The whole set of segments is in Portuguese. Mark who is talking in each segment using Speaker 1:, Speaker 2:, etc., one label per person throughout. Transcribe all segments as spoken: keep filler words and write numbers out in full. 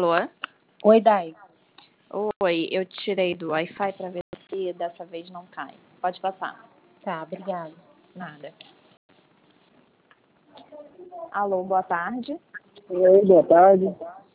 Speaker 1: Alô?
Speaker 2: Oi, Dai.
Speaker 1: Oi, eu tirei do Wi-Fi para ver se dessa vez não cai. Pode passar.
Speaker 2: Tá, obrigada.
Speaker 1: Nada. Alô, boa tarde.
Speaker 3: Oi, boa tarde.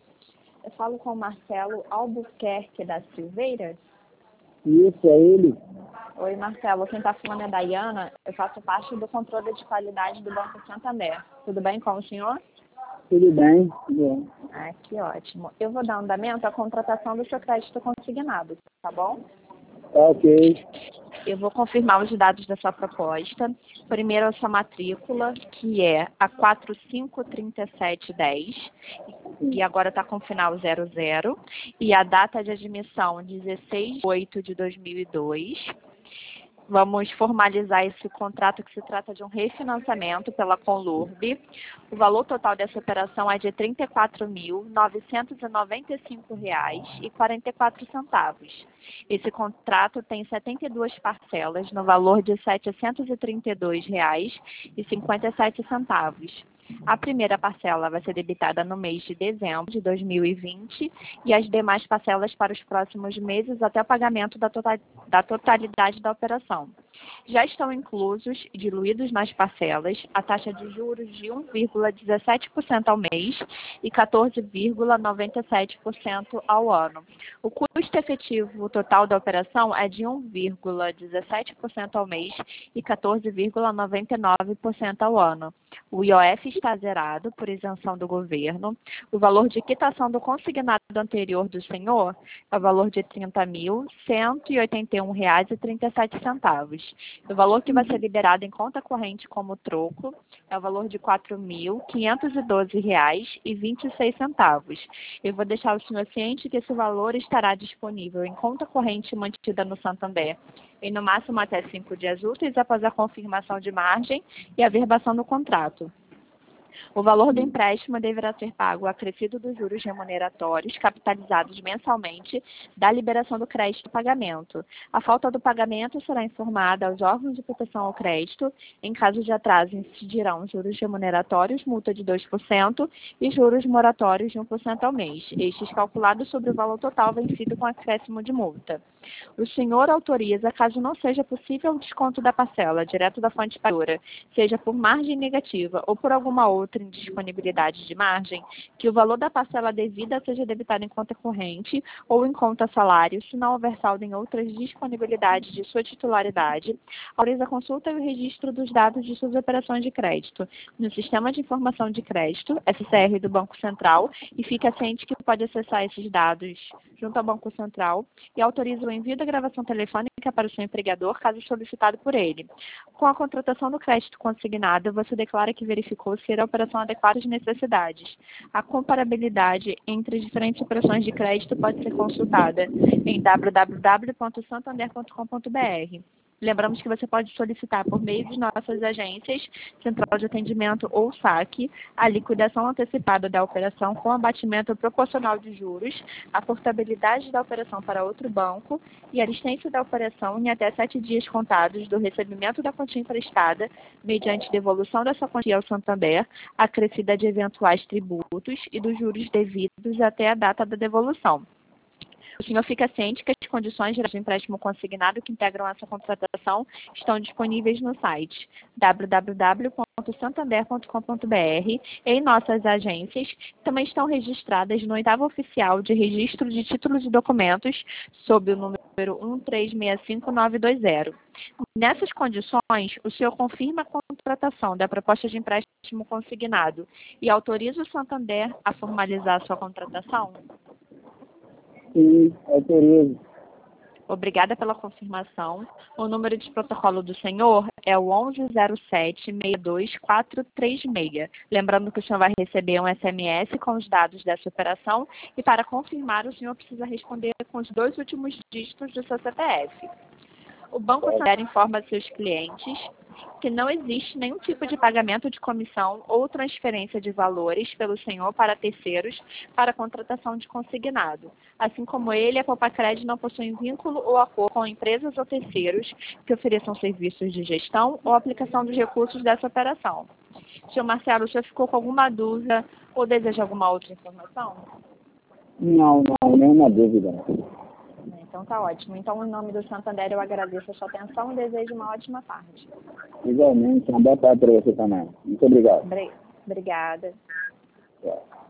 Speaker 1: Eu falo com o Marcelo Albuquerque da Silveira.
Speaker 3: Isso, é ele.
Speaker 1: Oi, Marcelo. Quem está falando é Dayana. Eu faço parte do controle de qualidade do Banco Santander. Tudo bem com o senhor?
Speaker 3: Tudo bem? Bom.
Speaker 1: Ah, que ótimo. Eu vou dar andamento à contratação do seu crédito consignado, tá bom?
Speaker 3: Tá ok.
Speaker 1: Eu vou confirmar os dados da sua proposta. Primeiro, a sua matrícula, que é a quatro cinco três sete um zero, e agora está com final zero zero. E a data de admissão, dezesseis de oito de dois mil e dois. Vamos formalizar esse contrato, que se trata de um refinanciamento pela Conlurb. O valor total dessa operação é de trinta e quatro mil, novecentos e noventa e cinco reais e quarenta e quatro centavos. Esse contrato tem setenta e duas parcelas no valor de setecentos e trinta e dois reais e cinquenta e sete centavos. A primeira parcela vai ser debitada no mês de dezembro de dois mil e vinte e as demais parcelas para os próximos meses até o pagamento da, total, da totalidade da operação. Já estão inclusos e diluídos nas parcelas a taxa de juros de um vírgula dezessete por cento ao mês e quatorze vírgula noventa e sete por cento ao ano. O custo efetivo total da operação é de um vírgula dezessete por cento ao mês e quatorze vírgula noventa e nove por cento ao ano. O I O F está zerado por isenção do governo. O valor de quitação do consignado anterior do senhor é o valor de trinta mil, cento e oitenta e um reais e trinta e sete centavos. O valor que vai ser liberado em conta corrente como troco é o valor de quatro mil, quinhentos e doze reais e vinte e seis centavos. Eu vou deixar o senhor ciente que esse valor estará disponível em conta corrente mantida no Santander em no máximo até cinco dias úteis após a confirmação de margem e a verbação do contrato. O valor do empréstimo deverá ser pago acrescido dos juros remuneratórios capitalizados mensalmente da liberação do crédito pagamento. A falta do pagamento será informada aos órgãos de proteção ao crédito. Em caso de atraso, incidirão juros remuneratórios, multa de dois por cento e juros moratórios de um por cento ao mês, estes calculados sobre o valor total vencido com acréscimo de multa. O senhor autoriza, caso não seja possível o desconto da parcela direto da fonte pagadora, seja por margem negativa ou por alguma outra indisponibilidade de margem, que o valor da parcela devida seja debitado em conta corrente ou em conta salário, se não houver saldo em outras disponibilidades de sua titularidade, autoriza a consulta e o registro dos dados de suas operações de crédito no Sistema de Informação de Crédito, S C R do Banco Central, e fica ciente que pode acessar esses dados junto ao Banco Central e autoriza o envio da gravação telefônica para o seu empregador, caso solicitado por ele. Com a contratação do crédito consignado, você declara que verificou se a operação adequada às necessidades. A comparabilidade entre diferentes operações de crédito pode ser consultada em w w w ponto santander ponto com ponto b r. Lembramos que você pode solicitar por meio de nossas agências, Central de Atendimento ou saque, a liquidação antecipada da operação com abatimento proporcional de juros, a portabilidade da operação para outro banco e a licença da operação em até sete dias contados do recebimento da quantia emprestada, mediante devolução dessa quantia ao Santander, acrescida de eventuais tributos e dos juros devidos até a data da devolução. O senhor fica ciente que as condições de empréstimo consignado que integram essa contratação estão disponíveis no site w w w ponto santander ponto com ponto b r e em nossas agências, que também estão registradas no oitavo oficial de registro de títulos e documentos, sob o número um três seis cinco nove dois zero. Nessas condições, o senhor confirma a contratação da proposta de empréstimo consignado e autoriza o Santander a formalizar a sua contratação?
Speaker 3: Sim, autorizo.
Speaker 1: Obrigada pela confirmação. O número de protocolo do senhor é o onze zero sete, seis dois quatro três seis. Lembrando que o senhor vai receber um S M S com os dados dessa operação e, para confirmar, o senhor precisa responder com os dois últimos dígitos do seu C P F. O Banco Santander informa seus clientes que não existe nenhum tipo de pagamento de comissão ou transferência de valores pelo senhor para terceiros para a contratação de consignado. Assim como ele, a Popacred não possui vínculo ou acordo com empresas ou terceiros que ofereçam serviços de gestão ou aplicação dos recursos dessa operação. Senhor Marcelo, o senhor ficou com alguma dúvida ou deseja alguma outra informação?
Speaker 3: Não, não, nenhuma dúvida.
Speaker 1: Então tá ótimo. Então, em nome do Santander, eu agradeço a sua atenção e desejo uma ótima tarde.
Speaker 3: Igualmente, uma boa tarde para você também. Muito obrigado.
Speaker 1: Obri- Obrigada.
Speaker 3: Tchau.